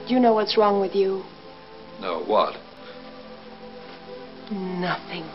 Do you know what's wrong with you? No, what? Nothing.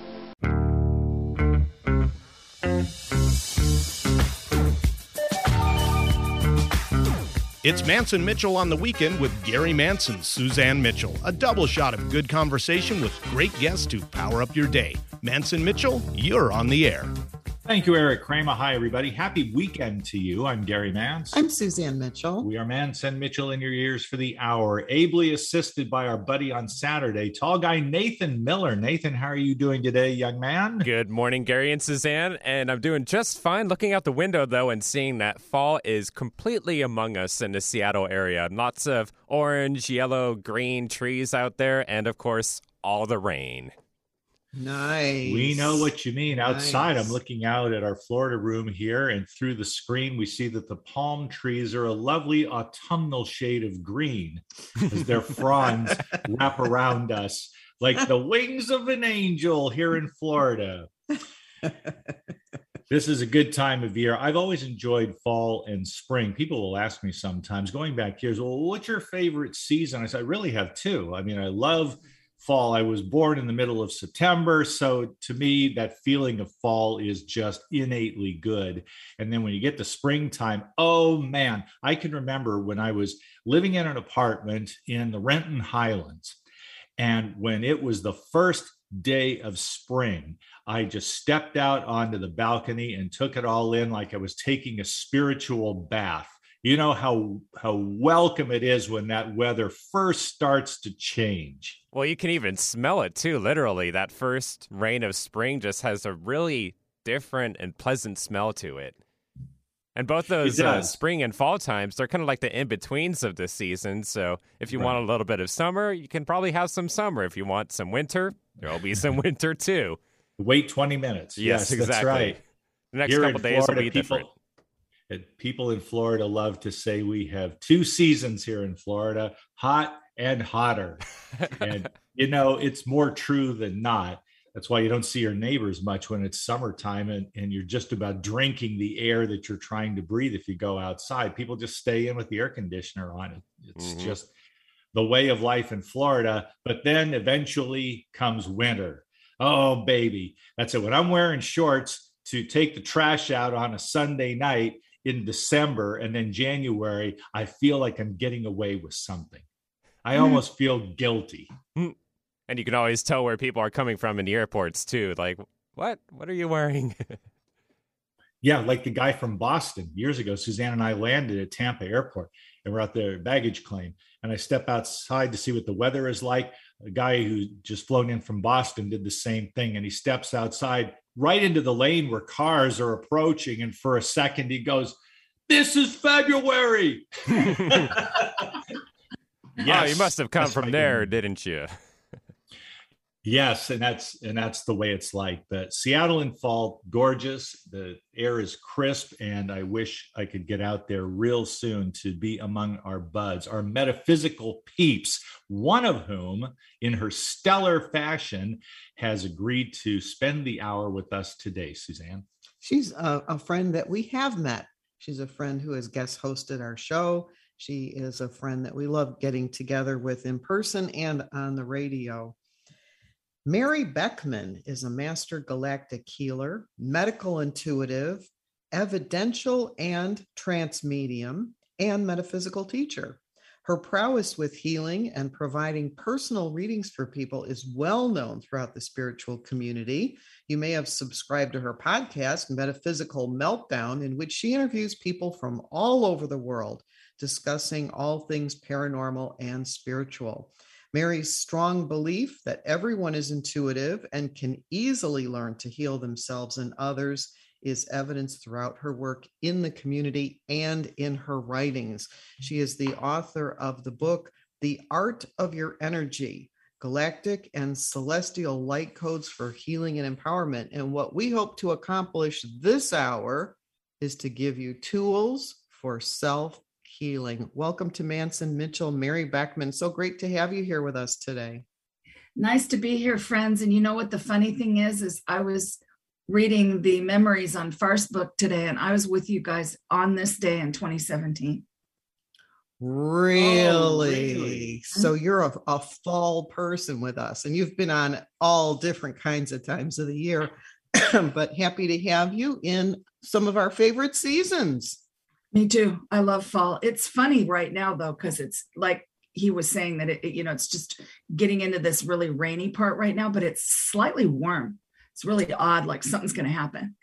It's Manson Mitchell on the Weekend with Gary Manson, Suzanne Mitchell. A double shot of good conversation with great guests to power up your day. Manson Mitchell, you're on the air. Thank you, Eric Kramer. Hi, everybody. Happy weekend to you. I'm Gary Manson. I'm Suzanne Mitchell. We are Manson Mitchell in your ears for the hour, ably assisted by our buddy on Saturday, tall guy Nathan Miller. Nathan, how are you doing today, young man? Good morning, Gary and Suzanne. And I'm doing just fine looking out the window, though, and seeing that fall is completely among us in the Seattle area. Lots of orange, yellow, green trees out there, and, of course, all the rain. Nice. We know what you mean. Outside, Nice. I'm looking out at our Florida room here, and through the screen, we see that the palm trees are a lovely autumnal shade of green as their fronds wrap around us like the wings of an angel here in Florida. This is a good time of year. I've always enjoyed fall and spring. People will ask me sometimes, going back years, well, what's your favorite season? I said, I really have two. I mean, I love fall. I was born in the middle of September. So to me, that feeling of fall is just innately good. And then when you get to springtime, oh man, I can remember when I was living in an apartment in the Renton Highlands. And when it was the first day of spring, I just stepped out onto the balcony and took it all in like I was taking a spiritual bath. You know how welcome it is when that weather first starts to change. Well, you can even smell it, too, literally. That first rain of spring just has a really different and pleasant smell to it. And both those spring and fall times, they're kind of like the in-betweens of the season. So if you want a little bit of summer, you can probably have some summer. If you want some winter, there'll be some winter, too. Wait 20 minutes. Yes, exactly. That's right. The next couple days will be different. People in Florida love to say we have two seasons here in Florida, hot and hotter. And, you know, it's more true than not. That's why you don't see your neighbors much when it's summertime and you're just about drinking the air that you're trying to breathe if you go outside. People just stay in with the air conditioner on. It's just the way of life in Florida. But then eventually comes winter. Oh, baby. That's it. When I'm wearing shorts to take the trash out on a Sunday night in December and then January, I feel like I'm getting away with something. I almost feel guilty. And you can always tell where people are coming from in the airports too. Like, what are you wearing? Yeah, like the guy from Boston years ago. Suzanne and I landed at Tampa Airport and we're out there baggage claim. And I step outside to see what the weather is like. A guy who just flown in from Boston did the same thing. And he steps outside right into the lane where cars are approaching. And for a second, he goes, "This is February." Yes, you must have come from there, didn't you? Yes, and that's the way it's like. But Seattle in fall, gorgeous. The air is crisp, and I wish I could get out there real soon to be among our buds, our metaphysical peeps, one of whom, in her stellar fashion, has agreed to spend the hour with us today. Suzanne? She's a friend that we have met. She's a friend who has guest hosted our show. She is a friend that we love getting together with in person and on the radio. Mary Beckman is a master galactic healer, medical intuitive, evidential and trance medium, and metaphysical teacher. Her prowess with healing and providing personal readings for people is well known throughout the spiritual community. You may have subscribed to her podcast, Metaphysical Meltdown, in which she interviews people from all over the world, discussing all things paranormal and spiritual. Mary's strong belief that everyone is intuitive and can easily learn to heal themselves and others is evidenced throughout her work in the community and in her writings. She is the author of the book, The Art of Your Energy, Galactic and Celestial Light Codes for Healing and Empowerment. And what we hope to accomplish this hour is to give you tools for self-healing. Welcome to Manson Mitchell, Mary Beckman. So great to have you here with us today. Nice to be here, friends. And you know what the funny thing is I was reading the Memories on Farce book today, and I was with you guys on this day in 2017. Really? So you're a fall person with us, and you've been on all different kinds of times of the year, but happy to have you in some of our favorite seasons. Me too. I love fall. It's funny right now though, because it's like he was saying that it's just getting into this really rainy part right now, but it's slightly warm. It's really odd, like something's going to happen.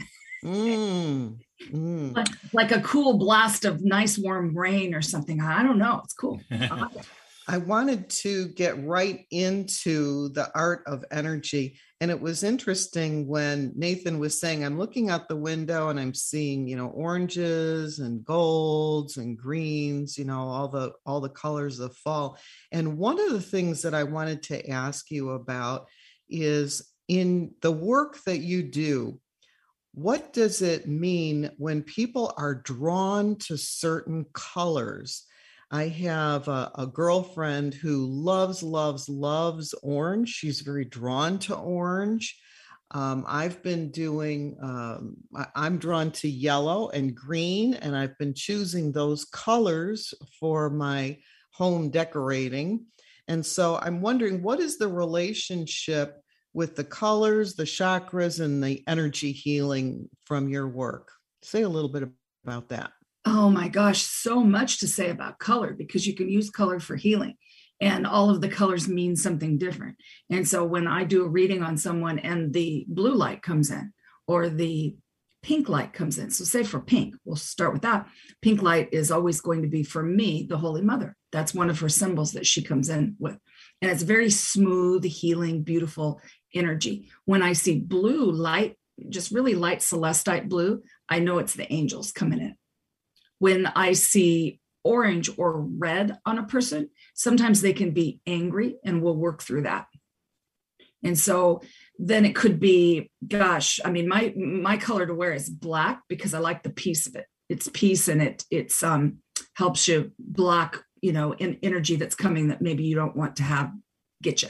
Like a cool blast of nice warm rain or something. I don't know. It's cool. I wanted to get right into the art of energy. And it was interesting when Nathan was saying, I'm looking out the window and I'm seeing, oranges and golds and greens, all the colors of fall. And one of the things that I wanted to ask you about is, in the work that you do, what does it mean when people are drawn to certain colors? I have a girlfriend who loves orange. She's very drawn to orange. I've been doing, I'm drawn to yellow and green, and I've been choosing those colors for my home decorating. And so I'm wondering, what is the relationship with the colors, the chakras, and the energy healing from your work? Say a little bit about that. Oh my gosh, so much to say about color, because you can use color for healing, and all of the colors mean something different. And so when I do a reading on someone and the blue light comes in or the pink light comes in, so say for pink, we'll start with that. Pink light is always going to be, for me, the Holy Mother. That's one of her symbols that she comes in with. And it's very smooth, healing, beautiful energy. When I see blue light, just really light celestite blue, I know it's the angels coming in. When I see orange or red on a person, sometimes they can be angry, and we'll work through that. And so then it could be, gosh, I mean, my color to wear is black because I like the peace of it. It's peace, and it's helps you block, an energy that's coming that maybe you don't want to have get you.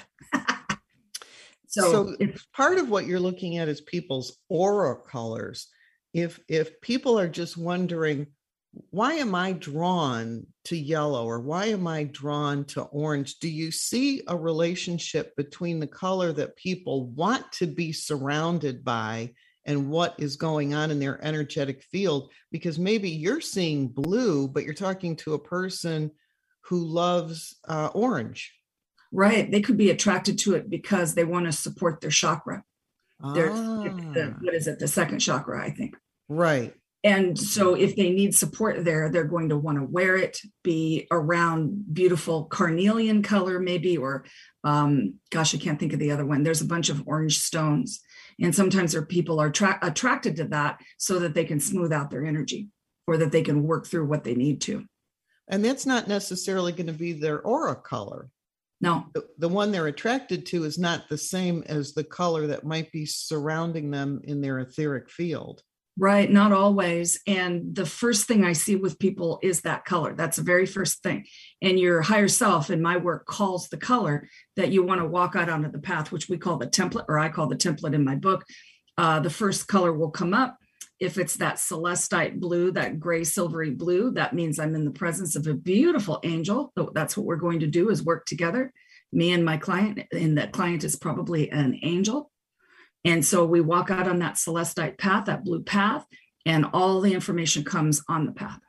So it's part of what you're looking at is people's aura colors. If people are just wondering, why am I drawn to yellow, or why am I drawn to orange? Do you see a relationship between the color that people want to be surrounded by and what is going on in their energetic field? Because maybe you're seeing blue, but you're talking to a person who loves orange. Right. They could be attracted to it because they want to support their chakra. What is it? The second chakra, I think. Right. And so if they need support there, they're going to want to wear it, be around beautiful carnelian color, maybe, or gosh, I can't think of the other one. There's a bunch of orange stones. And sometimes people are attracted to that so that they can smooth out their energy, or that they can work through what they need to. And that's not necessarily going to be their aura color. No. The one they're attracted to is not the same as the color that might be surrounding them in their etheric field. Right. Not always. And the first thing I see with people is that color. That's the very first thing. And your higher self in my work calls the color that you want to walk out onto the path, which we call the template, or I call the template in my book. The first color will come up. If it's that celestite blue, that gray silvery blue, that means I'm in the presence of a beautiful angel. So that's what we're going to do, is work together, me and my client. And that client is probably an angel. And so we walk out on that celestite path, that blue path, and all the information comes on the path.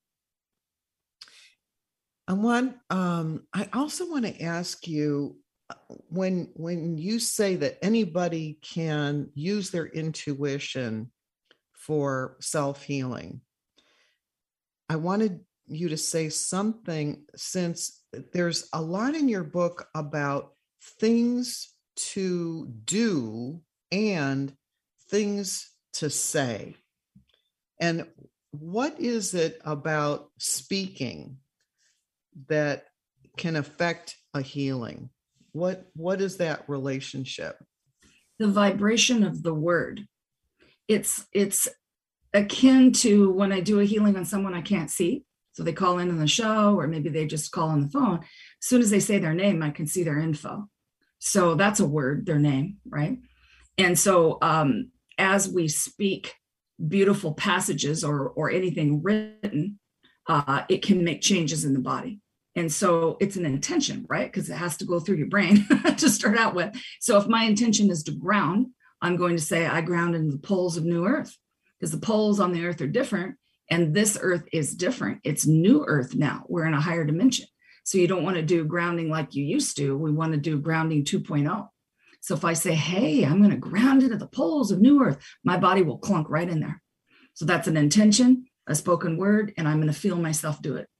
I also want to ask you, when you say that anybody can use their intuition for self-healing, I wanted you to say something, since there's a lot in your book about things to do and things to say. And what is it about speaking that can affect a healing? What is that relationship? The vibration of the word. It's akin to when I do a healing on someone I can't see. So they call in on the show, or maybe they just call on the phone. As soon as they say their name, I can see their info. So that's a word, their name, right? And so as we speak beautiful passages or anything written, it can make changes in the body. And so it's an intention, right? Because it has to go through your brain to start out with. So if my intention is to ground, I'm going to say I ground in the poles of new earth, because the poles on the earth are different. And this earth is different. It's new earth now. We're in a higher dimension. So you don't want to do grounding like you used to. We want to do grounding 2.0. So if I say, hey, I'm going to ground into the poles of new earth, my body will clunk right in there. So that's an intention, a spoken word, and I'm going to feel myself do it.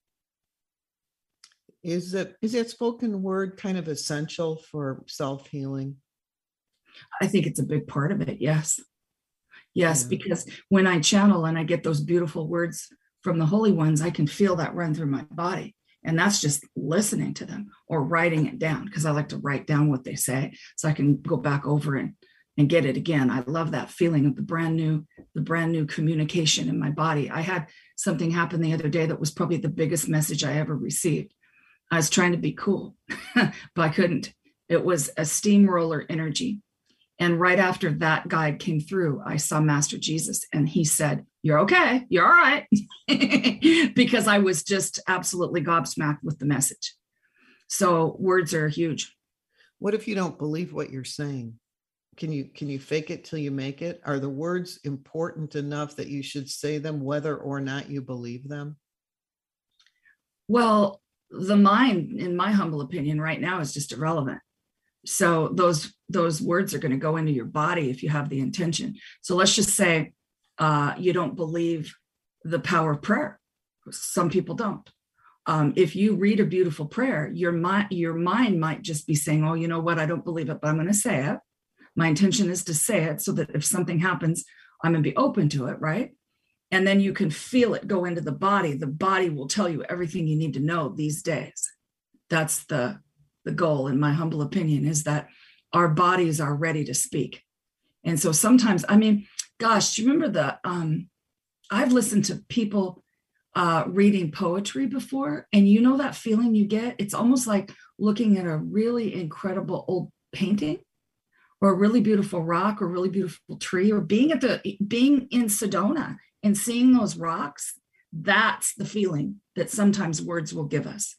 Is that spoken word kind of essential for self-healing? I think it's a big part of it. Yes. Yes, because when I channel and I get those beautiful words from the holy ones, I can feel that run through my body. And that's just listening to them or writing it down, because I like to write down what they say so I can go back over and get it again. I love that feeling of the brand new communication in my body. I had something happen the other day that was probably the biggest message I ever received. I was trying to be cool, but I couldn't. It was a steamroller energy. And right after that guide came through, I saw Master Jesus, and he said, "You're okay. You're all right." Because I was just absolutely gobsmacked with the message. So words are huge. What if you don't believe what you're saying? Can you fake it till you make it? Are the words important enough that you should say them whether or not you believe them? Well, the mind, in my humble opinion, right now is just irrelevant. So those words are going to go into your body if you have the intention. So let's just say you don't believe the power of prayer. Some people don't. If you read a beautiful prayer, your mind might just be saying, "Oh, you know what? I don't believe it, but I'm going to say it. My intention is to say it so that if something happens, I'm going to be open to it," right? And then you can feel it go into the body. The body will tell you everything you need to know these days. That's the goal, in my humble opinion, is that our bodies are ready to speak. And so sometimes, I mean, gosh, do you remember I've listened to people reading poetry before, and you know that feeling you get? It's almost like looking at a really incredible old painting, or a really beautiful rock, or a really beautiful tree, or being in Sedona and seeing those rocks. That's the feeling that sometimes words will give us.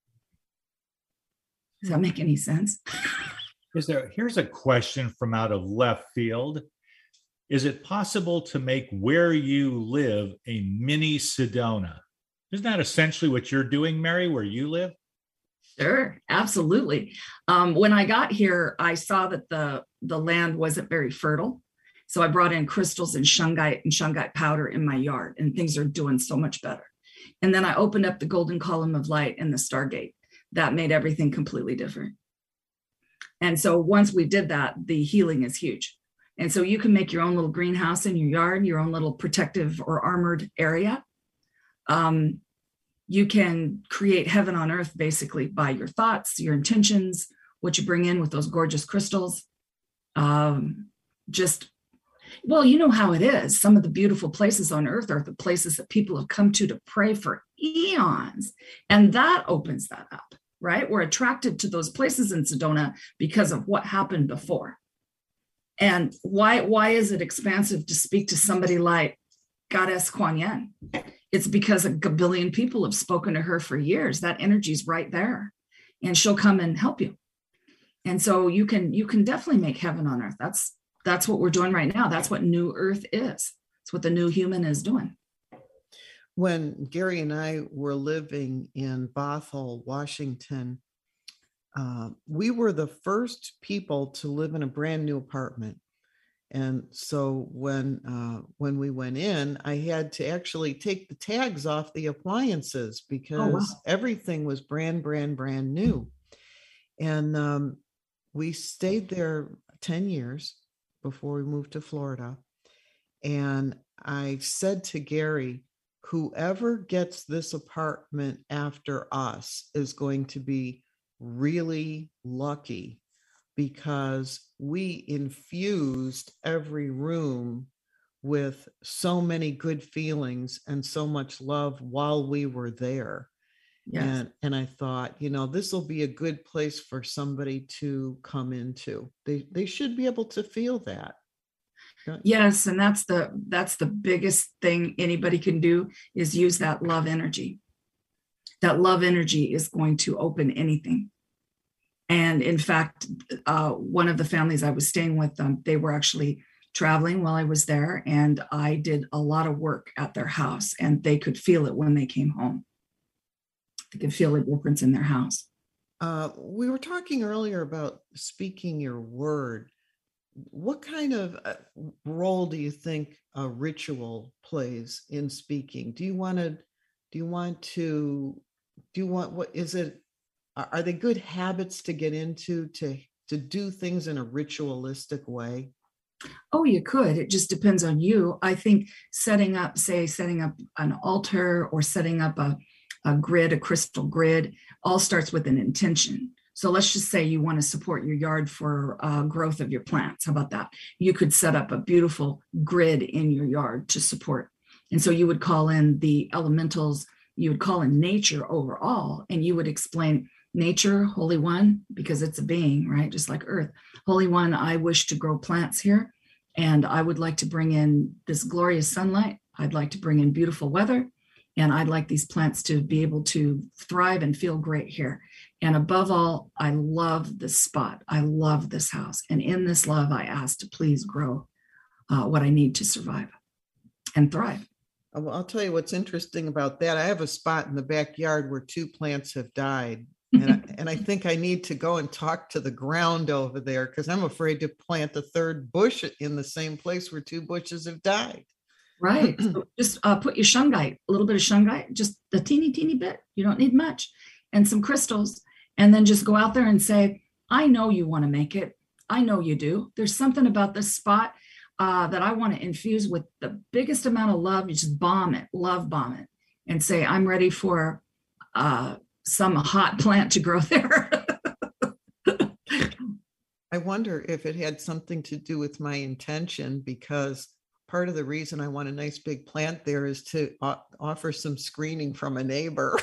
Does that make any sense? Here's a question from out of left field. Is it possible to make where you live a mini Sedona? Isn't that essentially what you're doing, Mary, where you live? Sure, absolutely. When I got here, I saw that the land wasn't very fertile. So I brought in crystals and shungite powder in my yard, and things are doing so much better. And then I opened up the golden column of light and the Stargate. That made everything completely different. And so once we did that, the healing is huge. And so you can make your own little greenhouse in your yard, your own little protective or armored area. You can create heaven on earth basically by your thoughts, your intentions, what you bring in with those gorgeous crystals. Well, you know how it is. Some of the beautiful places on earth are the places that people have come to pray for eons. And that opens that up, right? We're attracted to those places in Sedona because of what happened before. And why is it expansive to speak to somebody like Goddess Kuan Yin? It's because a billion people have spoken to her for years. That energy's right there, and she'll come and help you. And so you can definitely make heaven on earth. That's what we're doing right now. That's what New Earth is. It's what the new human is doing. When Gary and I were living in Bothell, Washington, we were the first people to live in a brand new apartment. And so when we went in, I had to actually take the tags off the appliances because everything was brand new. And we stayed there 10 years before we moved to Florida. And I said to Gary, whoever gets this apartment after us is going to be really lucky, because we infused every room with so many good feelings and so much love while we were there. Yes. And I thought, this will be a good place for somebody to come into. They should be able to feel that. Yes, and that's the biggest thing anybody can do, is use that love energy That love energy is going to open anything. And in fact, one of the families I was staying with, they were actually traveling while I was there, and I did a lot of work at their house, and they could feel it when they came home. They could feel a difference in their house. We were talking earlier about speaking your word. What kind of role do you think a ritual plays in speaking? What is it? Are they good habits to get into to do things in a ritualistic way? Oh, you could. It just depends on you. I think setting up an altar or setting up a crystal grid, all starts with an intention. So let's just say you want to support your yard for growth of your plants. How about that? You could set up a beautiful grid in your yard to support. And so you would call in the elementals, you would call in nature overall, and you would explain nature, Holy One, because it's a being, right? Just like Earth. Holy One, I wish to grow plants here, and I would like to bring in this glorious sunlight. I'd like to bring in beautiful weather, and I'd like these plants to be able to thrive and feel great here. And above all, I love this spot. I love this house. And in this love, I ask to please grow what I need to survive and thrive. Well, I'll tell you what's interesting about that. I have a spot in the backyard where 2 plants have died. And I think I need to go and talk to the ground over there, because I'm afraid to plant a 3rd bush in the same place where 2 bushes have died. Right. So just put your shungite, a little bit of shungite, just a teeny bit. You don't need much, and some crystals. And then just go out there and say, I know you want to make it. I know you do. There's something about this spot that I want to infuse with the biggest amount of love. You just love bomb it, and say, I'm ready for some hot plant to grow there. I wonder if it had something to do with my intention, because part of the reason I want a nice big plant there is to offer some screening from a neighbor.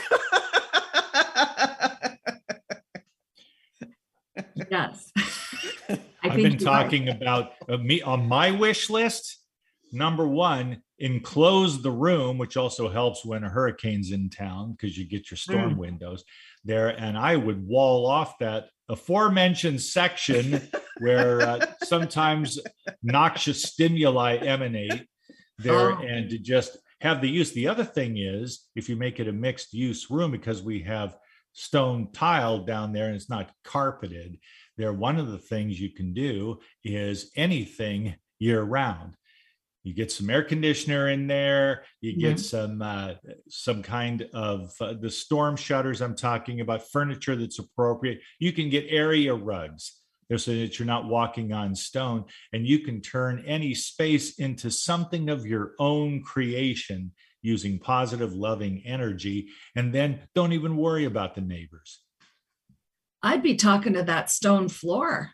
Yes. I've been talking about me on my wish list. Number 1, enclose the room, which also helps when a hurricane's in town, because you get your storm windows there. And I would wall off that aforementioned section where sometimes noxious stimuli emanate there, and to just have the use. The other thing is, if you make it a mixed use room, because we have stone tile down there and it's not carpeted there, one of the things you can do is anything year round. You get some air conditioner in there. You get some kind of the storm shutters I'm talking about, furniture that's appropriate. You can get area rugs there so that you're not walking on stone, and you can turn any space into something of your own creation using positive, loving energy, and then don't even worry about the neighbors. I'd be talking to that stone floor.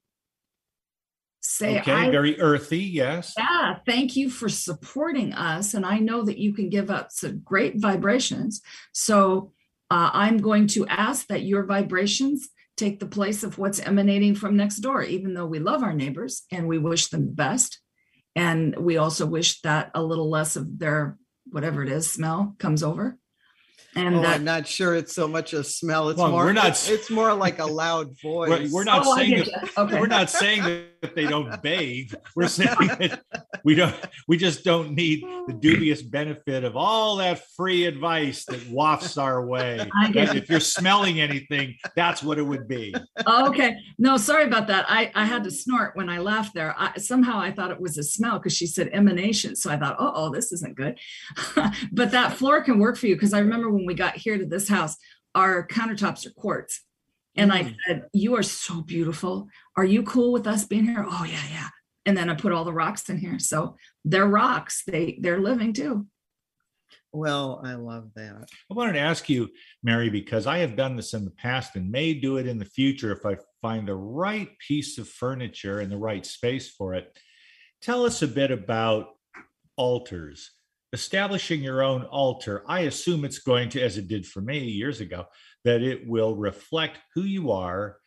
Say, okay, very earthy, yes. Yeah, thank you for supporting us. And I know that you can give us some great vibrations. So I'm going to ask that your vibrations take the place of what's emanating from next door, even though we love our neighbors and we wish them the best. And we also wish that a little less of their, whatever it is, smell comes over. And I'm not sure it's so much a smell. It's it's more like a loud voice. We're not saying we're not saying that they don't bathe. We're saying that we just don't need the dubious benefit of all that free advice that wafts our way. If you're smelling anything, that's what it would be. Okay. No, sorry about that. I had to snort when I laughed there. Somehow I thought it was a smell because she said emanation. So I thought, oh, this isn't good. But that floor can work for you, because I remember when we got here to this house, our countertops are quartz. And I said, you are so beautiful. Are you cool with us being here? Oh, yeah. And then I put all the rocks in here. So they're rocks. They're living too. Well, I love that. I wanted to ask you, Mary, because I have done this in the past and may do it in the future if I find the right piece of furniture and the right space for it. Tell us a bit about altars. Establishing your own altar, I assume it's going to, as it did for me years ago, that it will reflect who you are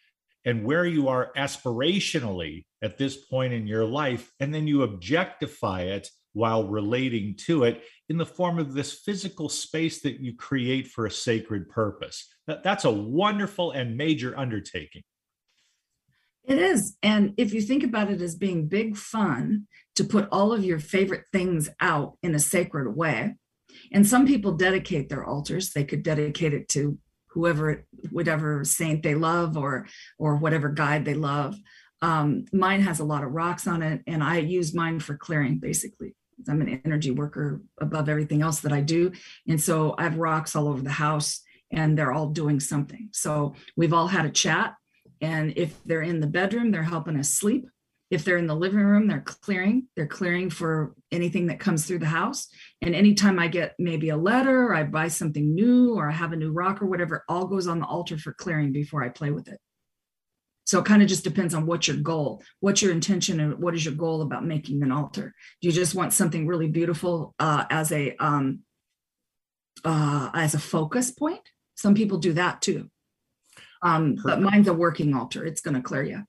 and where you are aspirationally at this point in your life, and then you objectify it while relating to it in the form of this physical space that you create for a sacred purpose. That's a wonderful and major undertaking. It is. And if you think about it as being big fun to put all of your favorite things out in a sacred way, and some people dedicate their altars, they could dedicate it to whoever, whatever saint they love or whatever guide they love. Mine has a lot of rocks on it, and I use mine for clearing, basically. I'm an energy worker above everything else that I do. And so I have rocks all over the house, and they're all doing something. So we've all had a chat. And if they're in the bedroom, they're helping us sleep. If they're in the living room, they're clearing for anything that comes through the house. And anytime I get maybe a letter, or I buy something new, or I have a new rock or whatever, it all goes on the altar for clearing before I play with it. So it kind of just depends on what's your goal, what's your intention, and what is your goal about making an altar. Do you just want something really beautiful as a focus point? Some people do that too. But mine's a working altar. It's going to clear you.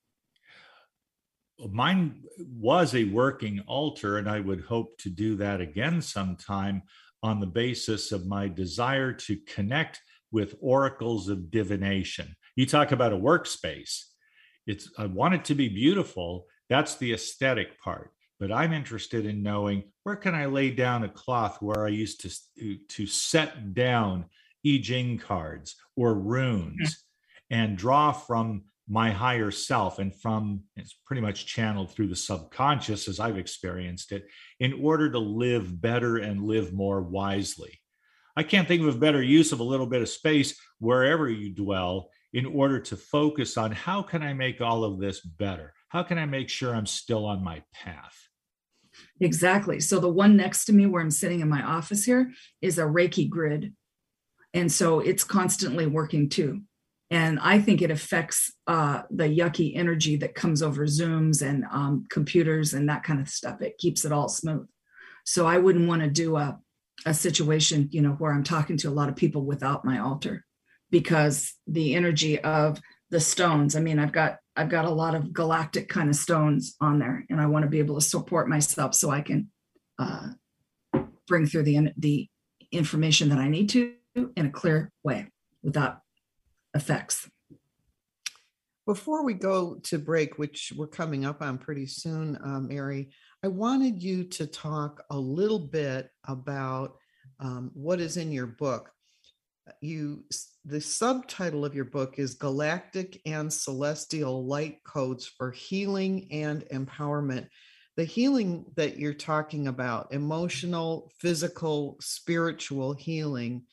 Mine was a working altar, and I would hope to do that again sometime on the basis of my desire to connect with oracles of divination. You talk about a workspace. I want it to be beautiful. That's the aesthetic part. But I'm interested in knowing, where can I lay down a cloth where I used to set down I Ching cards or runes and draw from my higher self, and it's pretty much channeled through the subconscious as I've experienced it, in order to live better and live more wisely. I can't think of a better use of a little bit of space wherever you dwell in order to focus on, how can I make all of this better? How can I make sure I'm still on my path? Exactly. So the one next to me where I'm sitting in my office here is a Reiki grid. And so it's constantly working too. And I think it affects the yucky energy that comes over Zooms and computers and that kind of stuff. It keeps it all smooth. So I wouldn't want to do a situation, where I'm talking to a lot of people without my altar, because the energy of the stones, I've got a lot of galactic kind of stones on there, and I want to be able to support myself so I can bring through the information that I need to in a clear way without effects. Before we go to break, which we're coming up on pretty soon, Mary, I wanted you to talk a little bit about what is in your book. The subtitle of your book is Galactic and Celestial Light Codes for Healing and Empowerment. The healing that you're talking about, emotional, physical, spiritual healing,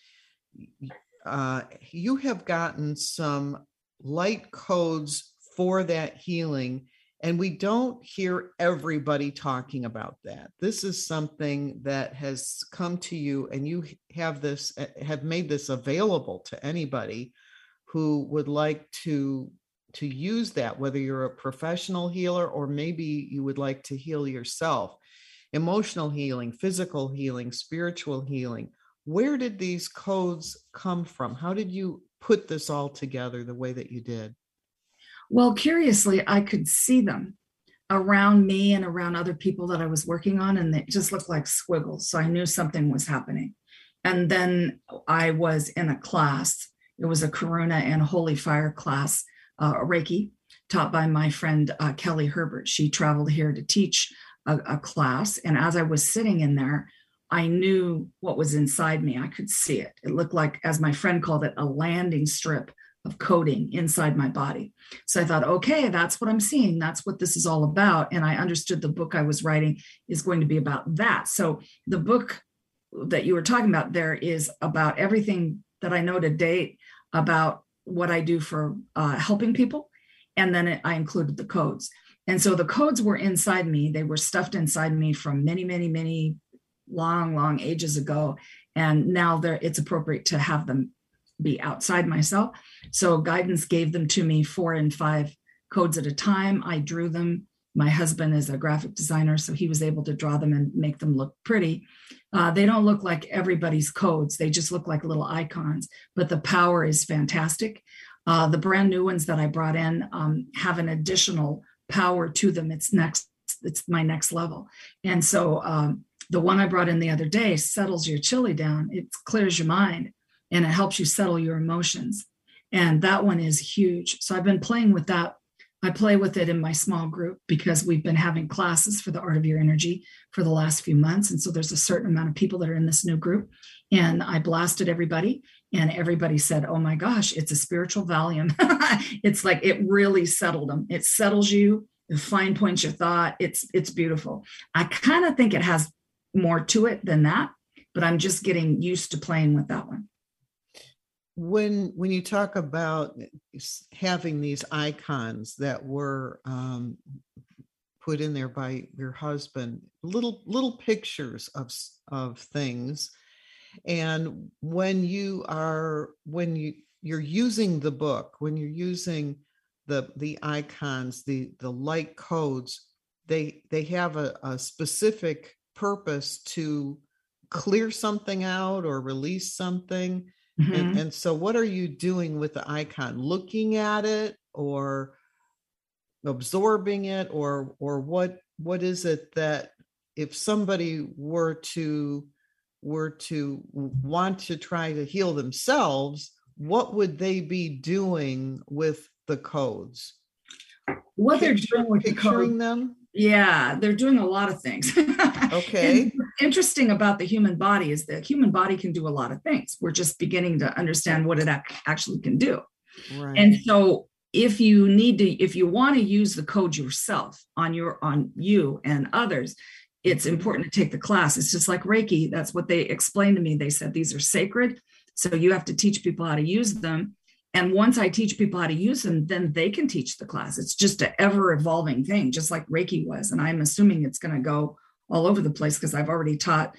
you have gotten some light codes for that healing, and we don't hear everybody talking about that. This is something that has come to you, and you have made this available to anybody who would like to use that, whether you're a professional healer or maybe you would like to heal yourself. Emotional healing, physical healing, spiritual healing. Where did these codes come from? How did you put this all together the way that you did? Well, curiously, I could see them around me and around other people that I was working on, and they just looked like squiggles. So I knew something was happening. And then I was in a class. It was a Karuna and Holy Fire class, Reiki, taught by my friend Kelly Herbert. She traveled here to teach a class. And as I was sitting in there, I knew what was inside me. I could see it. It looked like, as my friend called it, a landing strip of coding inside my body. So I thought, okay, that's what I'm seeing. That's what this is all about. And I understood the book I was writing is going to be about that. So the book that you were talking about there is about everything that I know to date about what I do for helping people. And then I included the codes. And so the codes were inside me. They were stuffed inside me from many, many, many long ages ago. And now it's appropriate to have them be outside myself. So guidance gave them to me 4 and 5 codes at a time. I drew them. My husband is a graphic designer, so he was able to draw them and make them look pretty. They don't look like everybody's codes. They just look like little icons, but the power is fantastic. The brand new ones that I brought in have an additional power to them. It's my next level. And so the one I brought in the other day settles your chili down. It clears your mind and it helps you settle your emotions. And that one is huge. So I've been playing with that. I play with it in my small group because we've been having classes for the Art of Your Energy for the last few months. And so there's a certain amount of people that are in this new group. And I blasted everybody and everybody said, oh my gosh, it's a spiritual Valium. It's like, it really settled them. It settles you, it fine points your thought. It's beautiful. I kind of think it has more to it than that, but I'm just getting used to playing with that one. When you talk about having these icons that were put in there by your husband, little pictures of things, and when you're using the book, when you're using the icons, the light codes, they have a specific purpose to clear something out or release something. Mm-hmm. And so what are you doing with the icon? Looking at it or absorbing it, or what is it that if somebody were to want to try to heal themselves, what would they be doing with the codes? What they're doing with picturing them? Yeah, they're doing a lot of things. Okay. And what's interesting about the human body is that human body can do a lot of things. We're just beginning to understand what it actually can do. Right. And so if you want to use the code yourself on you and others, it's important to take the class. It's just like Reiki. That's what they explained to me. They said, these are sacred. So you have to teach people how to use them. And once I teach people how to use them, then they can teach the class. It's just an ever evolving thing, just like Reiki was. And I'm assuming it's going to go all over the place because I've already taught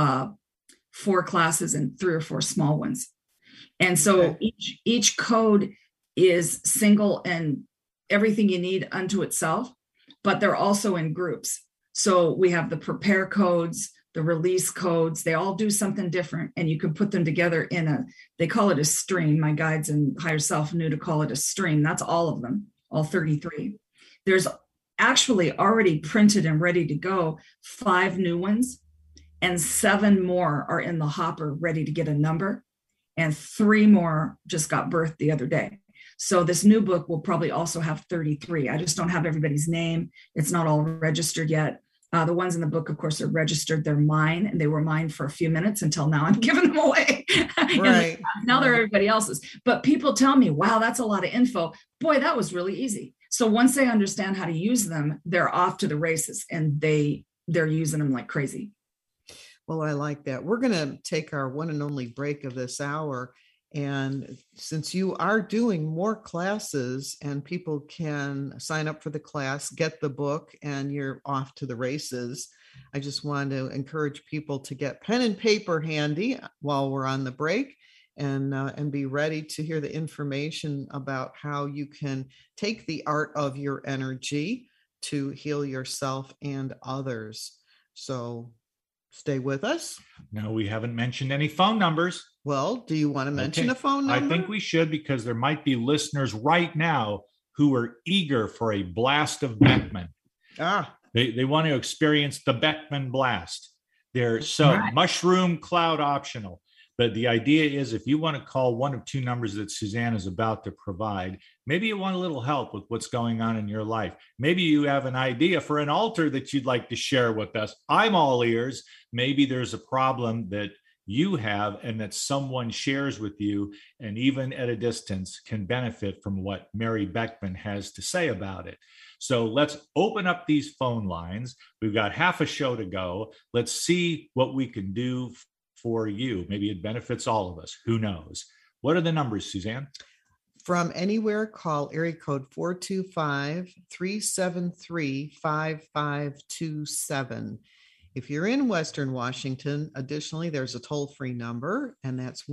4 classes and 3 or 4 small ones. And so okay. each code is single and everything you need unto itself, but they're also in groups. So we have the prepare codes, the release codes, they all do something different, and you can put them together they call it a stream. My guides and higher self knew to call it a stream. That's all of them, all 33. There's actually already printed and ready to go 5 new ones, and 7 more are in the hopper ready to get a number, and 3 more just got birthed the other day. So this new book will probably also have 33. I just don't have everybody's name. It's not all registered yet. The ones in the book, of course, are registered. They're mine, and they were mine for a few minutes until now I'm giving them away. Right. Now they're everybody else's. But people tell me, wow, that's a lot of info. Boy, that was really easy. So once they understand how to use them, they're off to the races, and they're using them like crazy. Well, I like that. We're going to take our one and only break of this hour. And since you are doing more classes and people can sign up for the class, get the book, and you're off to the races, I just want to encourage people to get pen and paper handy while we're on the break and be ready to hear the information about how you can take the art of your energy to heal yourself and others. So stay with us. No, we haven't mentioned any phone numbers. Well, do you want to mention a phone number? I think we should, because there might be listeners right now who are eager for a blast of Beckman. They want to experience the Beckman blast. They're mushroom cloud optional. But the idea is, if you want to call one of 2 numbers that Suzanne is about to provide, maybe you want a little help with what's going on in your life. Maybe you have an idea for an altar that you'd like to share with us. I'm all ears. Maybe there's a problem that you have and that someone shares with you, and even at a distance can benefit from what Mary Beckman has to say about it. So let's open up these phone lines. We've got half a show to go. Let's see what we can do for you. Maybe it benefits all of us. Who knows? What are the numbers, Suzanne? From anywhere, call area code 425-373-5527. If you're in Western Washington, additionally, there's a toll-free number, and that's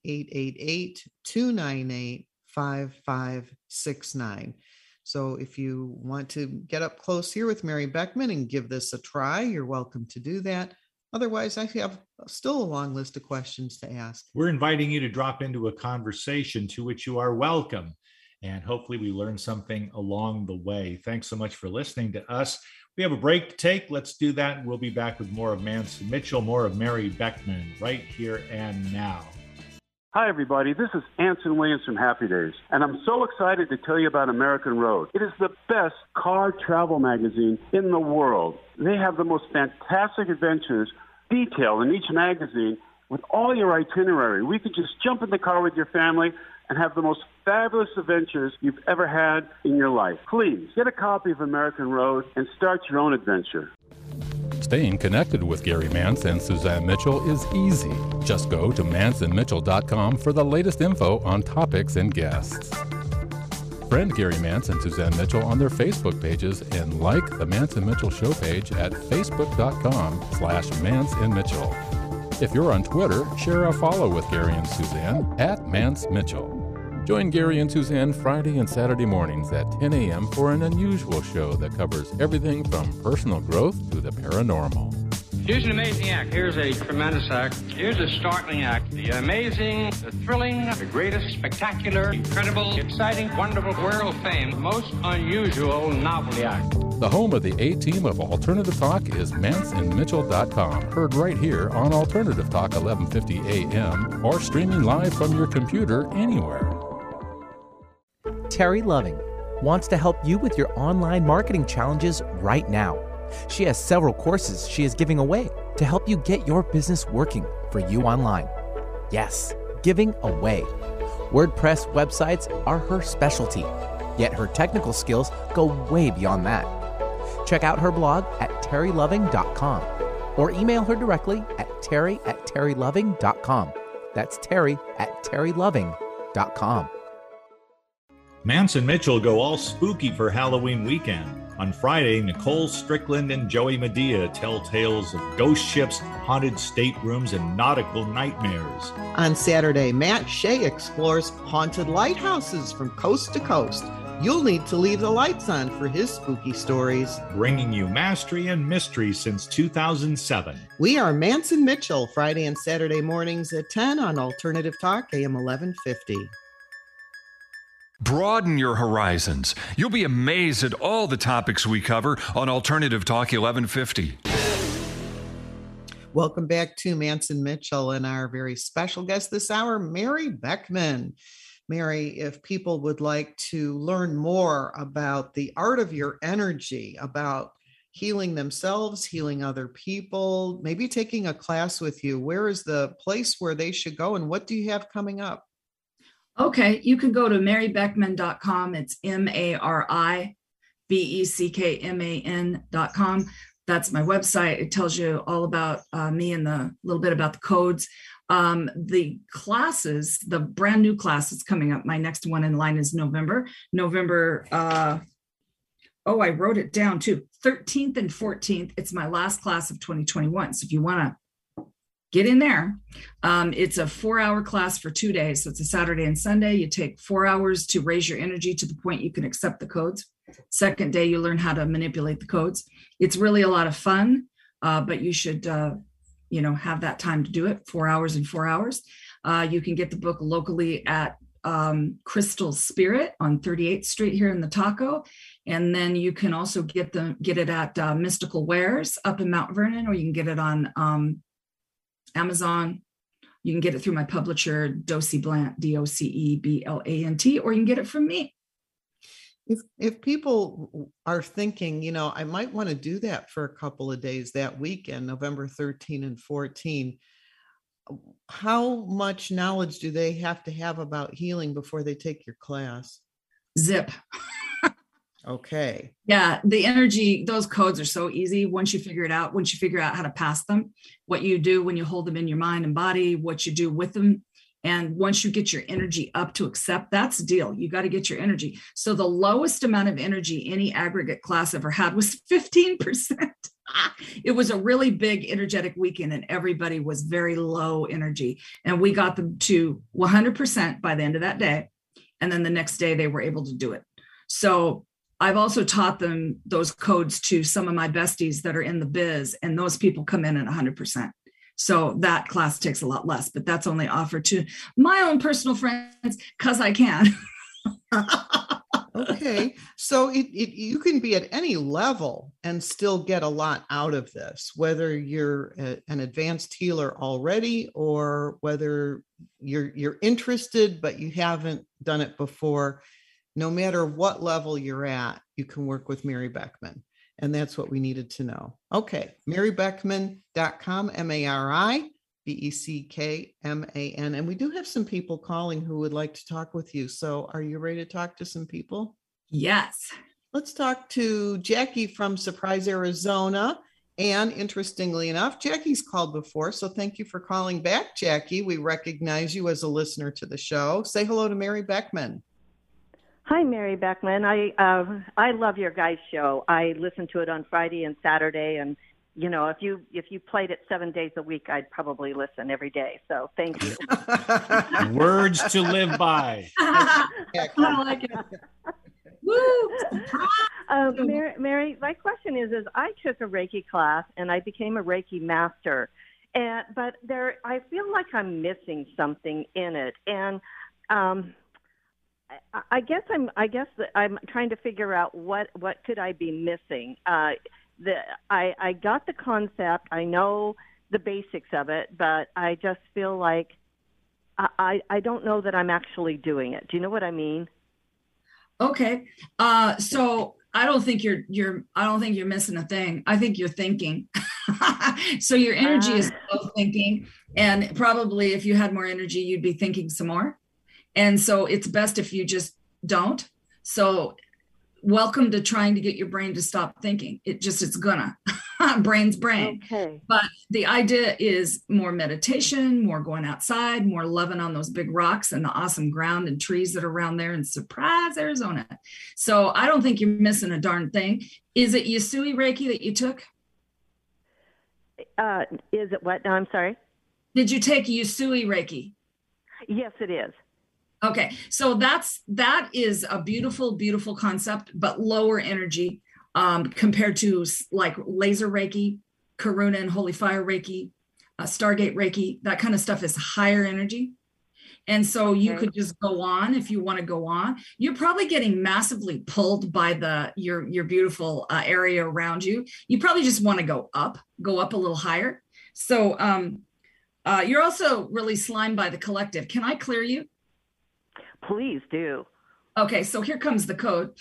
1-888-298-5569. So if you want to get up close here with Mary Beckman and give this a try, you're welcome to do that. Otherwise, I have still a long list of questions to ask. We're inviting you to drop into a conversation to which you are welcome. And hopefully we learn something along the way. Thanks so much for listening to us. We have a break to take. Let's do that. And we'll be back with more of Manson Mitchell, more of Mary Beckman right here and now. Hi, everybody. This is Anson Williams from Happy Days, and I'm so excited to tell you about American Road. It is the best car travel magazine in the world. They have the most fantastic adventures detailed in each magazine with all your itinerary. We could just jump in the car with your family and have the most fabulous adventures you've ever had in your life. Please get a copy of American Road and start your own adventure. Staying connected with Gary Mance and Suzanne Mitchell is easy. Just go to manceandmitchell.com for the latest info on topics and guests. Friend Gary Mance and Suzanne Mitchell on their Facebook pages and like the Mance and Mitchell show page at facebook.com/Mance and Mitchell. If you're on Twitter, share a follow with Gary and Suzanne at Mance Mitchell. Join Gary and Suzanne Friday and Saturday mornings at 10 a.m. for an unusual show that covers everything from personal growth to the paranormal. Here's an amazing act. Here's a tremendous act. Here's a startling act. The amazing, the thrilling, the greatest, spectacular, incredible, exciting, wonderful, world famed, most unusual novelty act. The home of the A-Team of Alternative Talk is manceandmitchell.com. Heard right here on Alternative Talk 1150 AM or streaming live from your computer anywhere. Terry Loving wants to help you with your online marketing challenges right now. She has several courses she is giving away to help you get your business working for you online. Yes, giving away. WordPress websites are her specialty, yet her technical skills go way beyond that. Check out her blog at terryloving.com or email her directly at terry@terryloving.com. That's terry@terryloving.com. Mance and Mitchell go all spooky for Halloween weekend. On Friday, Nicole Strickland and Joey Medea tell tales of ghost ships, haunted staterooms, and nautical nightmares. On Saturday, Matt Shea explores haunted lighthouses from coast to coast. You'll need to leave the lights on for his spooky stories. Bringing you mastery and mystery since 2007. We are Mance and Mitchell, Friday and Saturday mornings at 10 on Alternative Talk, AM 1150. Broaden your horizons. You'll be amazed at all the topics we cover on Alternative Talk 1150. Welcome back to Mance and Mitchell and our very special guest this hour, Mary Beckman. Mary, if people would like to learn more about the art of your energy, about healing themselves, healing other people, maybe taking a class with you, where is the place where they should go and what do you have coming up? Okay, you can go to marybeckman.com. It's MaryBeckman.com. That's my website. It tells you all about me and a little bit about the codes. The classes, the brand new classes coming up. My next one in line is November. I wrote it down too. 13th and 14th. It's my last class of 2021. So if you want to get in there. It's a 4-hour class for 2 days. So it's a Saturday and Sunday. You take 4 hours to raise your energy to the point you can accept the codes. Second day, you learn how to manipulate the codes. It's really a lot of fun, but you should, have that time to do it. 4 hours and 4 hours. You can get the book locally at Crystal Spirit on 38th Street here in the Taco. And then you can also get it at Mystical Wares up in Mount Vernon, or you can get it on Amazon. You can get it through my publisher, Docey Blant, Doceblant, or you can get it from me. If people are thinking, I might want to do that for a couple of days that weekend, November 13 and 14, how much knowledge do they have to have about healing before they take your class? Zip. Okay. Yeah, the energy, those codes are so easy once you figure it out, once you figure out how to pass them, what you do when you hold them in your mind and body, what you do with them. And once you get your energy up to accept, that's the deal. You got to get your energy. So the lowest amount of energy any aggregate class ever had was 15%. It was a really big energetic weekend and everybody was very low energy. And we got them to 100% by the end of that day. And then the next day they were able to do it. So I've also taught them those codes to some of my besties that are in the biz, and those people come in at 100%. So that class takes a lot less, but that's only offered to my own personal friends because I can. Okay. So you can be at any level and still get a lot out of this, whether you're an advanced healer already or whether you're interested, but you haven't done it before. No matter what level you're at, you can work with Mary Beckman. And that's what we needed to know. Okay. MaryBeckman.com, MaryBeckman. And we do have some people calling who would like to talk with you. So are you ready to talk to some people? Yes. Let's talk to Jackie from Surprise, Arizona. And interestingly enough, Jackie's called before. So thank you for calling back, Jackie. We recognize you as a listener to the show. Say hello to Mary Beckman. Hi, Mary Beckman. I love your guys' show. I listen to it on Friday and Saturday, and if you played it 7 days a week, I'd probably listen every day. So thank you. Words to live by. I like it. Woo! Mary, my question is I took a Reiki class and I became a Reiki master, but I feel like I'm missing something in it, and I guess I'm trying to figure out what could I be missing. I got the concept. I know the basics of it, but I just feel like I don't know that I'm actually doing it. Do you know what I mean? Okay. So I don't think you're missing a thing. I think you're thinking. So your energy is both thinking, and probably if you had more energy, you'd be thinking some more. And so it's best if you just don't. So welcome to trying to get your brain to stop thinking. It's gonna. Brain's brain. Okay. But the idea is more meditation, more going outside, more loving on those big rocks and the awesome ground and trees that are around there in Surprise, Arizona. So I don't think you're missing a darn thing. Is it Usui Reiki that you took? Is it what? No, I'm sorry. Did you take Usui Reiki? Yes, it is. Okay. So that is a beautiful, beautiful concept, but lower energy. Compared to like laser Reiki, Karuna and Holy Fire Reiki, Stargate Reiki, that kind of stuff is higher energy. And so you could just go on if you want to go on. You're probably getting massively pulled by your beautiful area around you. You probably just want to go up a little higher. So you're also really slimed by the collective. Can I clear you? Please do. Okay, so here comes the code.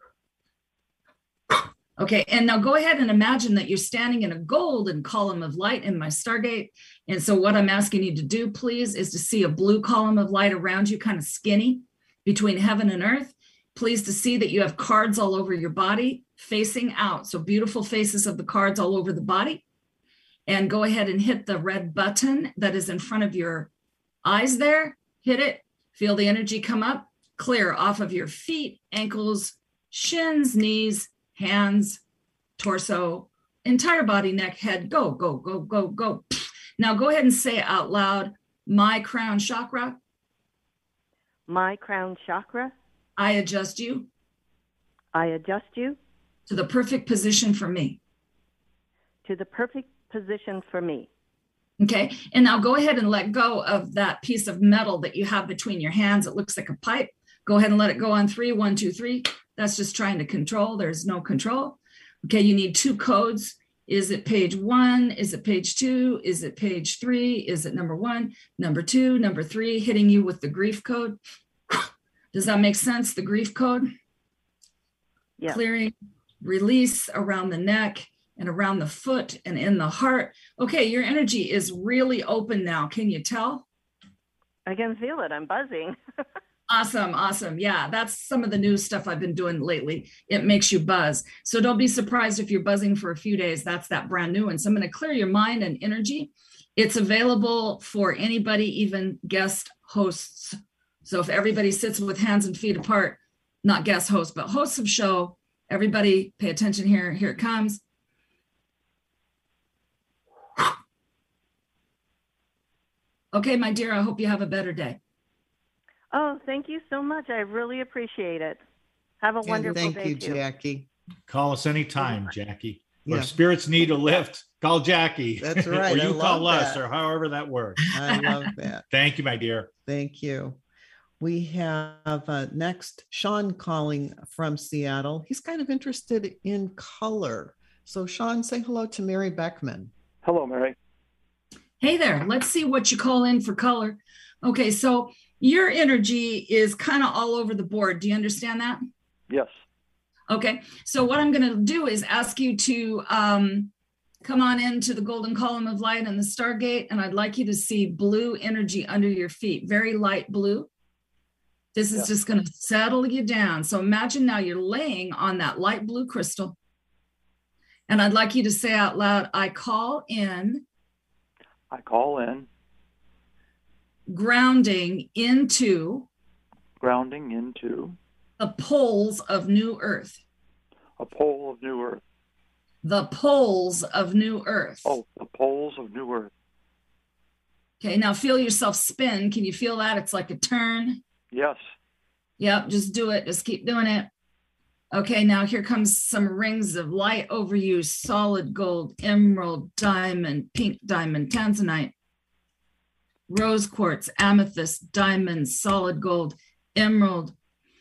Okay, and now go ahead and imagine that you're standing in a golden column of light in my Stargate. And so what I'm asking you to do, please, is to see a blue column of light around you, kind of skinny, between heaven and earth. Please to see that you have cards all over your body facing out. So beautiful faces of the cards all over the body. And go ahead and hit the red button that is in front of your eyes there. Hit it. Feel the energy come up. Clear off of your feet, ankles, shins, knees, hands, torso, entire body, neck, head, go, go, go, go, go. Now go ahead and say out loud, my crown chakra. My crown chakra. I adjust you. I adjust you. To the perfect position for me. To the perfect position for me. Okay. And now go ahead and let go of that piece of metal that you have between your hands. It looks like a pipe. Go ahead and let it go on 3. 1, 2, 3. That's just trying to control. There's no control. Okay, you need 2 codes. Is it page 1? Is it page 2? Is it page 3? Is it number 1, number 2, number 3, hitting you with the grief code? Does that make sense? The grief code? Yeah. Clearing, release around the neck and around the foot and in the heart. Okay, your energy is really open now. Can you tell? I can feel it. I'm buzzing. Awesome. Yeah, that's some of the new stuff I've been doing lately. It makes you buzz. So don't be surprised if you're buzzing for a few days. That's that brand new one. So I'm going to clear your mind and energy. It's available for anybody, even guest hosts. So if everybody sits with hands and feet apart, not guest hosts, but hosts of show, everybody pay attention here. Here it comes. Okay, my dear, I hope you have a better day. Oh, thank you so much. I really appreciate it. Have a wonderful day. Thank you, Jackie. Call us anytime, Jackie. Yeah. If spirits need a lift, call Jackie. That's right. Or you call us, or however that works. I love that. Thank you, my dear. Thank you. We have next Sean calling from Seattle. He's kind of interested in color. So Sean, say hello to Mary Beckman. Hello, Mary. Hey there. Let's see what you call in for color. Okay, so your energy is kind of all over the board. Do you understand that? Yes. Okay, so what I'm going to do is ask you to come on into the golden column of light and the Stargate, and I'd like you to see blue energy under your feet, very light blue. This is just going to settle you down. So imagine now you're laying on that light blue crystal, and I'd like you to say out loud, I call in. I call in. Grounding into. Grounding into. The poles of New Earth. A pole of New Earth. The poles of New Earth. Oh, the poles of New Earth. Okay, now feel yourself spin. Can you feel that? It's like a turn. Yes. Yep, just do it. Just keep doing it. Okay, now here comes some rings of light over you. Solid gold, emerald, diamond, pink diamond, tanzanite, rose quartz, amethyst, diamond, solid gold, emerald.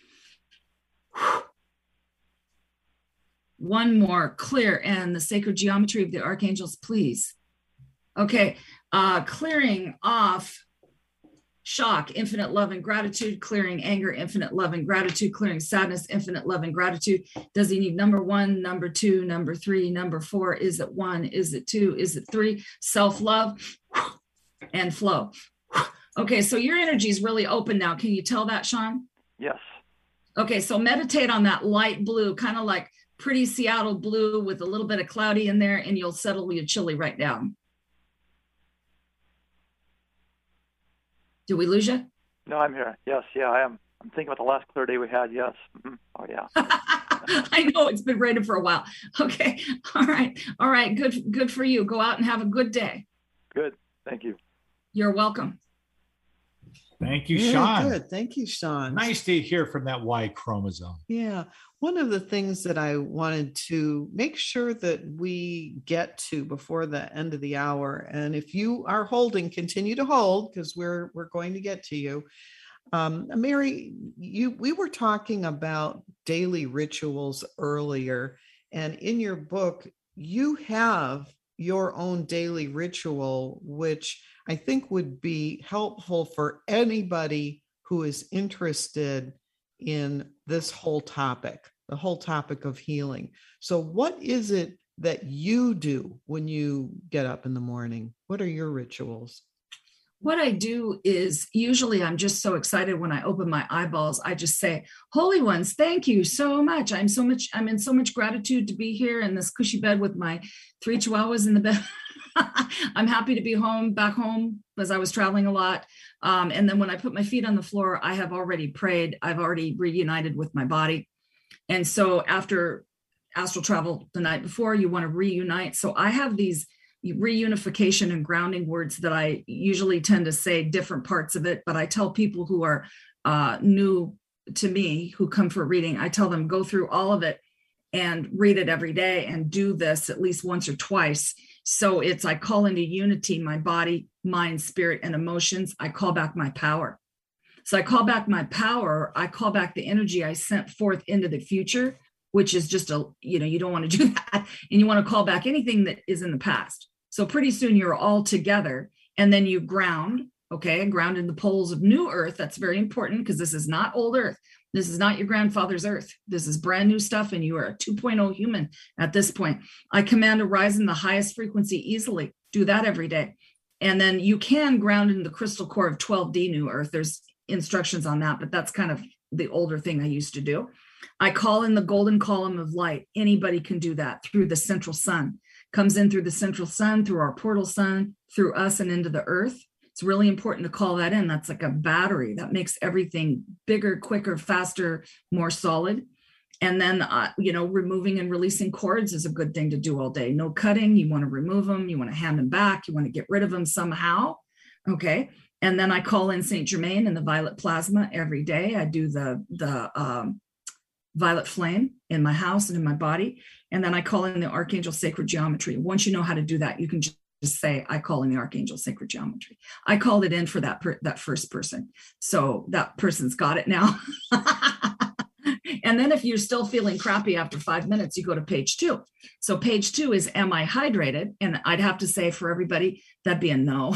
One more, clear, and the sacred geometry of the archangels, please. Okay, clearing off shock, infinite love and gratitude, clearing anger, infinite love and gratitude, clearing sadness, infinite love and gratitude. Does he need number 1, number 2, number 3, number 4? Is it 1? Is it 2? Is it 3? Self-love and flow. Okay, so your energy is really open now. Can you tell that, Sean? Yes. Okay, so meditate on that light blue, kind of like pretty Seattle blue with a little bit of cloudy in there, and you'll settle your chili right down. Did we lose you? No, I'm here. Yes, yeah, I am. I'm thinking about the last clear day we had. Yes. Mm-hmm. Oh, yeah. I know it's been raining for a while. Okay. All right. Good for you. Go out and have a good day. Good. Thank you. You're welcome. Thank you, Sean. Good. Thank you, Sean. Nice to hear from that Y chromosome. Yeah. One of the things that I wanted to make sure that we get to before the end of the hour, and if you are holding, continue to hold because we're going to get to you. Mary, we were talking about daily rituals earlier, and in your book, you have your own daily ritual, which I think would be helpful for anybody who is interested in this whole topic, the whole topic of healing. So what is it that you do when you get up in the morning? What are your rituals? What I do is usually I'm just so excited when I open my eyeballs. I just say, Holy Ones, thank you so much. I'm in so much gratitude to be here in this cushy bed with my 3 chihuahuas in the bed. I'm happy to be back home, because I was traveling a lot. And then when I put my feet on the floor, I have already prayed. I've already reunited with my body. And so after astral travel the night before, you want to reunite. So I have these reunification and grounding words that I usually tend to say different parts of it, but I tell people who are new to me, who come for reading, I tell them go through all of it and read it every day and do this at least once or twice. So I call into unity my body, mind, spirit, and emotions. I call back my power. So I call back my power. I call back the energy I sent forth into the future, which is just you don't want to do that. And you want to call back anything that is in the past. So pretty soon you're all together, and then you ground, ground in the poles of New Earth. That's very important because this is not old Earth. This is not your grandfather's Earth. This is brand new stuff, and you are a 2.0 human at this point. I command a rise in the highest frequency easily. Do that every day. And then you can ground in the crystal core of 12D New Earth. There's instructions on that, but that's kind of the older thing I used to do. I call in the golden column of light. Anybody can do that through the central sun. Comes in through the central sun, through our portal sun, through us and into the earth. It's really important to call that in. That's like a battery that makes everything bigger, quicker, faster, more solid. And then, removing and releasing cords is a good thing to do all day. No cutting. You want to remove them. You want to hand them back. You want to get rid of them somehow. Okay. And then I call in Saint Germain and the violet plasma every day. I do the violet flame in my house and in my body. And then I call in the Archangel Sacred Geometry. Once you know how to do that, you can just just say, I call in the Archangel Sacred Geometry. I called it in for that first person. So that person's got it now. And then if you're still feeling crappy after 5 minutes, you go to page 2. So page 2 is, am I hydrated? And I'd have to say for everybody, that'd be a no.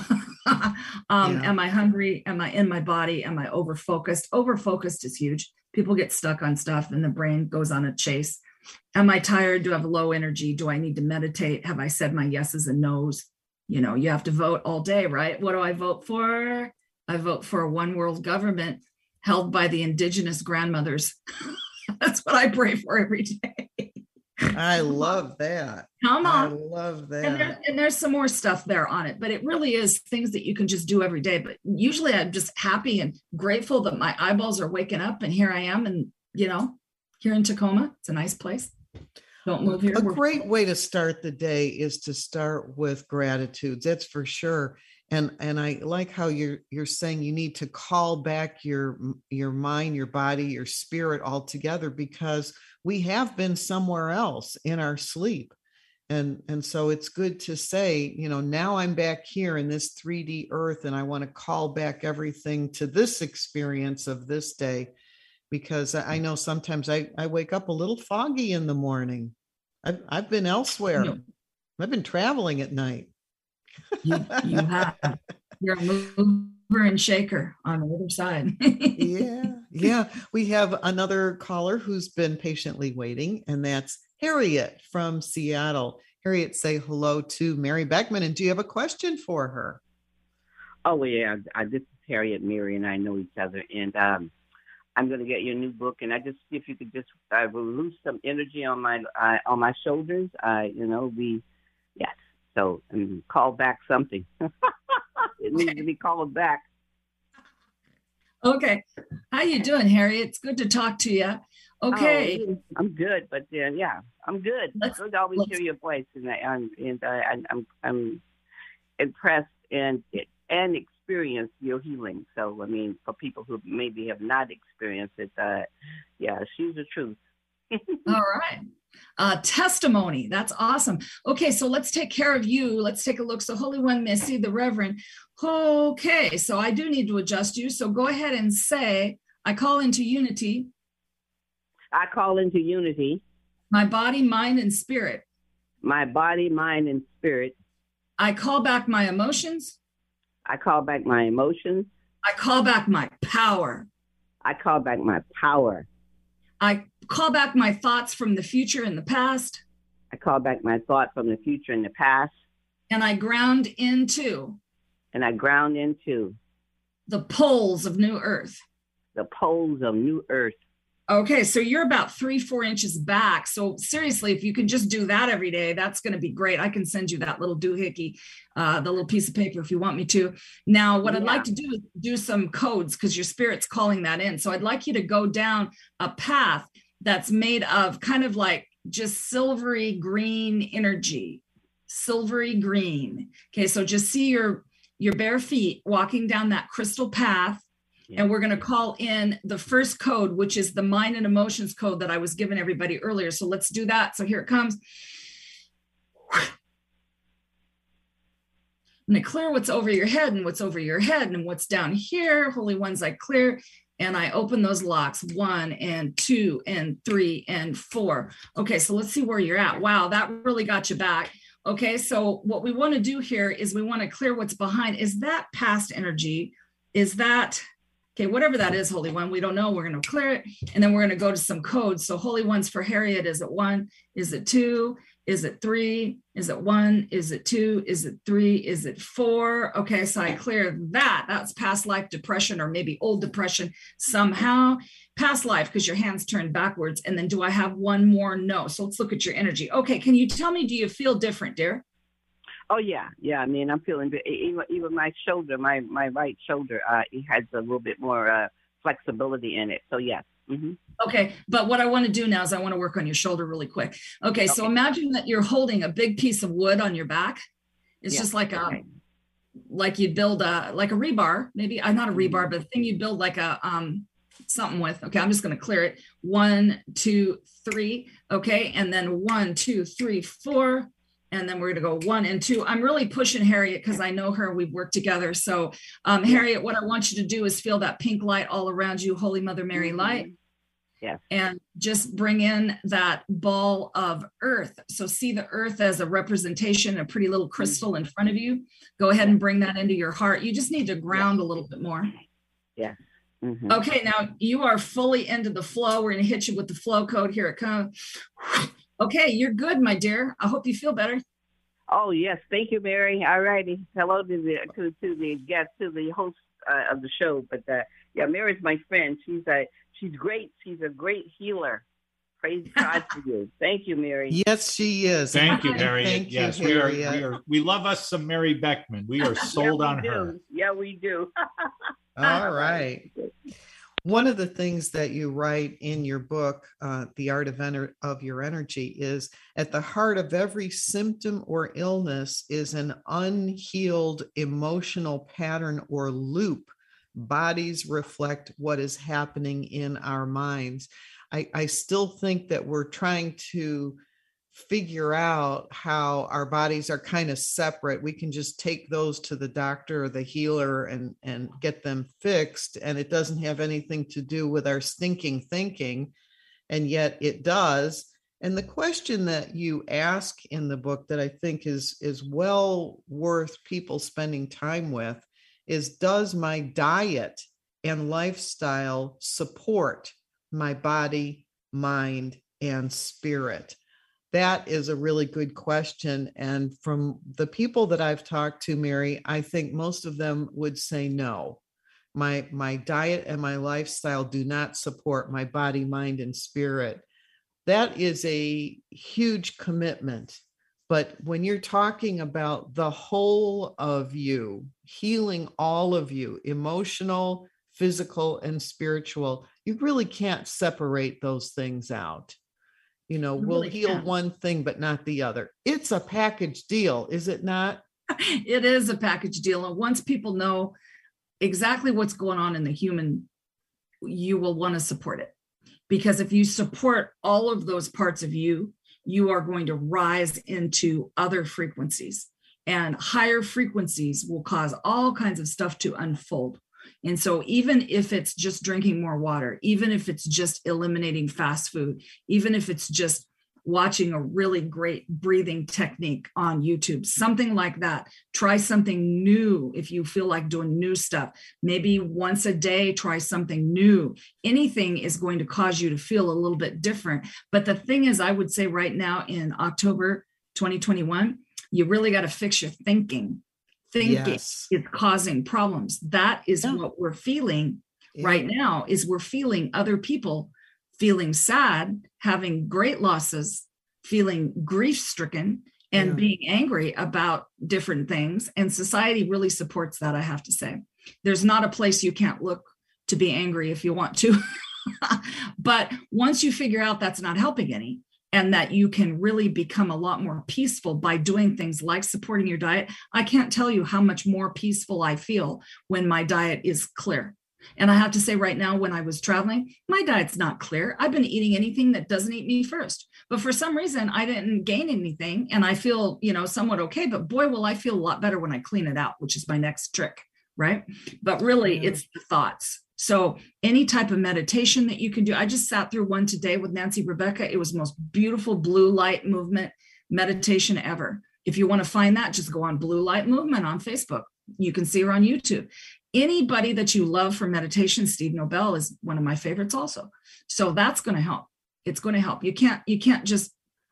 Am I hungry? Am I in my body? Am I over-focused? Over-focused is huge. People get stuck on stuff and the brain goes on a chase. Am I tired? Do I have low energy? Do I need to meditate? Have I said my yeses and nos? You know, you have to vote all day, right? What do I vote for? I vote for a one world government held by the indigenous grandmothers. That's what I pray for every day. I love that. Come on. I love that. And there's some more stuff there on it, but it really is things that you can just do every day. But usually I'm just happy and grateful that my eyeballs are waking up and here I am. And, you know, here in Tacoma, it's a nice place. Don't move here. A great way to start the day is to start with gratitudes. That's for sure. And I like how you're saying you need to call back your mind, your body, your spirit all together, because we have been somewhere else in our sleep. And so it's good to say, you know, now I'm back here in this 3D earth, and I want to call back everything to this experience of this day, because I know sometimes I wake up a little foggy in the morning. I've been elsewhere. No. I've been traveling at night. You have. You're a mover and shaker on the other side. Yeah. We have another caller who's been patiently waiting, and that's Harriet from Seattle. Harriet, say hello to Mary Beckman. And do you have a question for her? Oh, yeah. This is Harriet. Mary and I know each other. And I'm going to get your new book. And if you could just release some energy on my shoulders, yes. So call back something. It needs to be called back. Okay. How you doing, Harriet? It's good to talk to you. Okay. Oh, I'm good, but I'm good. It's good to always hear your voice, and I'm impressed and experienced your healing. So, I mean, for people who maybe have not experienced it, she's the truth. All right. Testimony. That's awesome. Okay, so let's take care of you. Let's take a look. So Holy One, Missy, the Reverend. Okay, so I do need to adjust you. So go ahead and say, I call into unity. I call into unity. My body, mind, and spirit. My body, mind, and spirit. I call back my emotions. I call back my emotions. I call back my power. I call back my power. I call back my thoughts from the future and the past. I call back my thought from the future and the past. And I ground into. The poles of New Earth. The poles of New Earth. Okay, so you're about 3-4 inches back. So seriously, if you can just do that every day, that's going to be great. I can send you that little doohickey, the little piece of paper if you want me to. Now, what I'd like to do is do some codes, because your spirit's calling that in. So I'd like you to go down a path that's made of kind of like just silvery green energy. Silvery green. Okay, so just see your bare feet walking down that crystal path. Yeah. And we're going to call in the first code, which is the mind and emotions code that I was giving everybody earlier. So let's do that. So here it comes. And I clear what's over your head and what's over your head and what's down here. Holy Ones, I clear. And I open those locks 1 and 2 and 3 and 4. Okay, so let's see where you're at. Wow, that really got you back. Okay, so what we want to do here is we want to clear what's behind. Is that past energy? Is that... Okay, whatever that is, Holy One, we don't know. We're going to clear it, and then we're going to go to some codes. So Holy Ones for Harriet, is it 1? Is it 2? Is it 3? Is it 1? Is it 2? Is it 3? Is it 4? Okay, so I clear that. That's past life depression, or maybe old depression somehow. Past life, because your hand's turned backwards. And then do I have one more? No. So let's look at your energy. Okay, can you tell me, do you feel different, dear? Oh, yeah. I mean, I'm feeling good. Even my shoulder, my right shoulder, it has a little bit more flexibility in it. So, yes. Mm-hmm. Okay. But what I want to do now is I want to work on your shoulder really quick. Okay. So imagine that you're holding a big piece of wood on your back. It's just like like you'd build like a rebar, maybe not a rebar, but a thing you build like a something with. Okay. I'm just going to clear it. 1, 2, 3. Okay. And then 1, 2, 3, 4. And then we're going to go 1 and 2. I'm really pushing Harriet because I know her. We've worked together. So Harriet, what I want you to do is feel that pink light all around you, Holy Mother Mary light. Yes. And just bring in that ball of earth. So see the earth as a representation, a pretty little crystal in front of you. Go ahead and bring that into your heart. You just need to ground a little bit more. Yeah. Mm-hmm. Okay, now you are fully into the flow. We're going to hit you with the flow code. Here it comes. Okay, you're good, my dear. I hope you feel better. Oh, yes. Thank you, Mary. All righty. Hello to the guest, to the host of the show. But yeah, Mary's my friend. She's great. She's a great healer. Praise God for you. Thank you, Mary. Yes, she is. Thank you, Harriet. Thank you, yes, Harriet. we love us some Mary Beckman. We are sold on her. Yeah, we do. All right. One of the things that you write in your book, The Art of Your Energy, is at the heart of every symptom or illness is an unhealed emotional pattern or loop. Bodies reflect what is happening in our minds. I still think that we're trying to figure out how our bodies are kind of separate. We can just take those to the doctor or the healer and get them fixed. And it doesn't have anything to do with our stinking thinking. And yet it does. And the question that you ask in the book that I think is well worth people spending time with is, does my diet and lifestyle support my body, mind, and spirit? That is a really good question. And from the people that I've talked to, Mary, I think most of them would say no. My diet and my lifestyle do not support my body, mind, and spirit. That is a huge commitment. But when you're talking about the whole of you, healing all of you, emotional, physical, and spiritual, you really can't separate those things out. You know, we'll heal one thing, but not the other. It's a package deal, is it not? It is a package deal. And once people know exactly what's going on in the human, you will want to support it. Because if you support all of those parts of you, you are going to rise into other frequencies. And higher frequencies will cause all kinds of stuff to unfold. And so even if it's just drinking more water, even if it's just eliminating fast food, even if it's just watching a really great breathing technique on YouTube, something like that, try something new. If you feel like doing new stuff, maybe once a day, try something new. Anything is going to cause you to feel a little bit different. But the thing is, I would say right now in October 2021, you really got to fix your thinking. Thinking is causing problems. That is what we're feeling right now, is we're feeling other people feeling sad, having great losses, feeling grief-stricken, and being angry about different things. And society really supports that, I have to say. There's not a place you can't look to be angry if you want to. But once you figure out that's not helping any, and that you can really become a lot more peaceful by doing things like supporting your diet. I can't tell you how much more peaceful I feel when my diet is clear. And I have to say right now, when I was traveling, my diet's not clear. I've been eating anything that doesn't eat me first. But for some reason, I didn't gain anything. And I feel, somewhat okay. But boy, will I feel a lot better when I clean it out, which is my next trick, right? But really, it's the thoughts. So any type of meditation that you can do. I just sat through one today with Nancy Rebecca. It was the most beautiful blue light movement meditation ever. If you want to find that, just go on Blue Light Movement on Facebook. You can see her on YouTube. Anybody that you love for meditation, Steve Nobel is one of my favorites also. So that's going to help. It's going to help. You can't just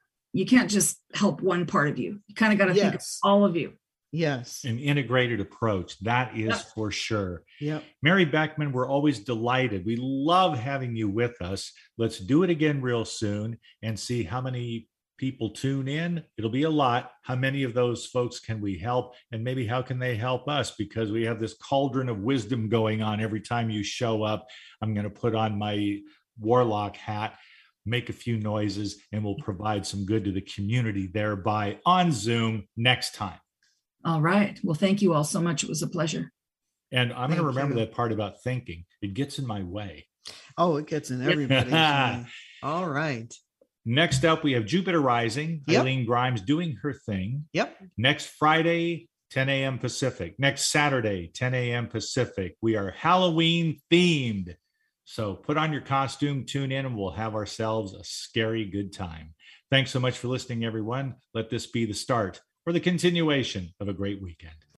help one part of you. You kind of got to think of all of you. Yes. An integrated approach. That is for sure. Yep. Mary Beckman, we're always delighted. We love having you with us. Let's do it again real soon and see how many people tune in. It'll be a lot. How many of those folks can we help? And maybe how can they help us? Because we have this cauldron of wisdom going on every time you show up. I'm going to put on my warlock hat, make a few noises, and we'll provide some good to the community thereby on Zoom next time. All right. Well, thank you all so much. It was a pleasure. And I'm going to remember that part about thinking. It gets in my way. Oh, it gets in everybody's way. All right. Next up, we have Jupiter Rising, Eileen Grimes doing her thing. Yep. Next Friday, 10 a.m. Pacific. Next Saturday, 10 a.m. Pacific. We are Halloween themed. So put on your costume, tune in, and we'll have ourselves a scary good time. Thanks so much for listening, everyone. Let this be the start or the continuation of a great weekend.